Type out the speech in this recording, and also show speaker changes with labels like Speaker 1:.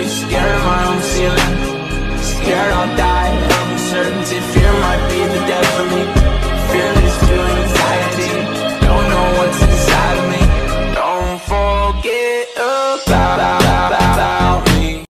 Speaker 1: face, scared of my own ceiling. Scared I'll die of uncertainty, fear might be the death